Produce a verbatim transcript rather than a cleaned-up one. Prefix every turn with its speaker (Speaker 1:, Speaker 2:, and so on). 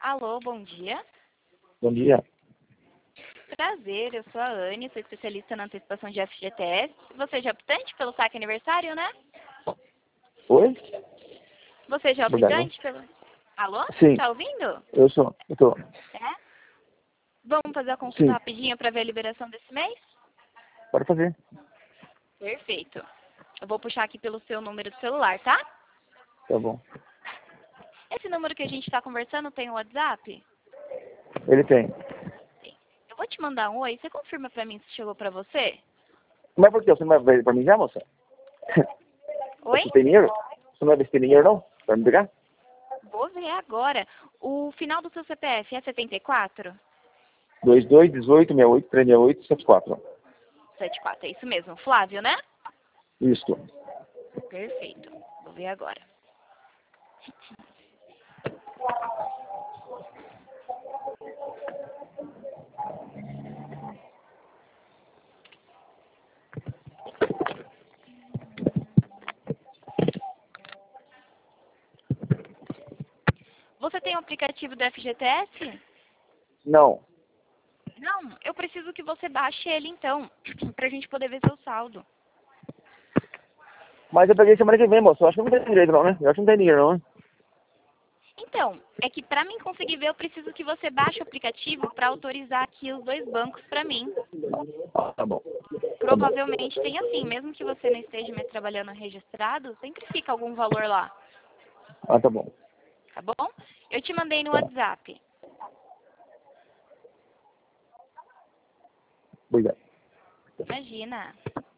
Speaker 1: Alô, bom dia.
Speaker 2: Bom dia.
Speaker 1: Prazer, eu sou a Anne, sou especialista na antecipação de F G T S. Você já é optante pelo saque aniversário, né?
Speaker 2: Oi?
Speaker 1: Você já é
Speaker 2: Obrigado.
Speaker 1: optante pelo... Alô?
Speaker 2: Sim.
Speaker 1: Tá ouvindo?
Speaker 2: Eu sou. Eu tô.
Speaker 1: É? Vamos fazer a consulta
Speaker 2: Sim.
Speaker 1: rapidinho para ver a liberação desse mês?
Speaker 2: Pode fazer.
Speaker 1: Perfeito. Eu vou puxar aqui pelo seu número de celular, tá?
Speaker 2: Tá bom.
Speaker 1: Esse número que a gente está conversando tem o WhatsApp?
Speaker 2: Ele tem.
Speaker 1: Sim. Eu vou te mandar um oi. Você confirma para mim se chegou para você?
Speaker 2: Mas por quê? Você não vai ver pra mim já, moça?
Speaker 1: Oi?
Speaker 2: Você tem dinheiro? Você não vai ver se tem dinheiro, não? Pra me pegar?
Speaker 1: Vou ver agora. O final do seu C P F é setenta e quatro?
Speaker 2: dois dois, dezoito, sessenta e oito, trezentos e sessenta e oito, setenta e quatro.
Speaker 1: setenta e quatro, é isso mesmo. Flávio, né?
Speaker 2: Isso.
Speaker 1: Perfeito. Vou ver agora. Você tem o aplicativo do F G T S?
Speaker 2: Não.
Speaker 1: Não, eu preciso que você baixe ele então, pra gente poder ver seu saldo.
Speaker 2: Mas eu peguei semana que vem, moça. Eu acho que não tem direito, não, né? Eu acho que não tem dinheiro, não, né?
Speaker 1: Então, é que pra mim conseguir ver, eu preciso que você baixe o aplicativo pra autorizar aqui os dois bancos pra mim.
Speaker 2: Ah, tá bom. Tá bom.
Speaker 1: Provavelmente tem assim, mesmo que você não esteja mais trabalhando registrado, sempre fica algum valor lá,
Speaker 2: Ah, tá bom.
Speaker 1: tá bom? Eu te mandei no
Speaker 2: Tá.
Speaker 1: WhatsApp.
Speaker 2: Obrigado.
Speaker 1: Imagina.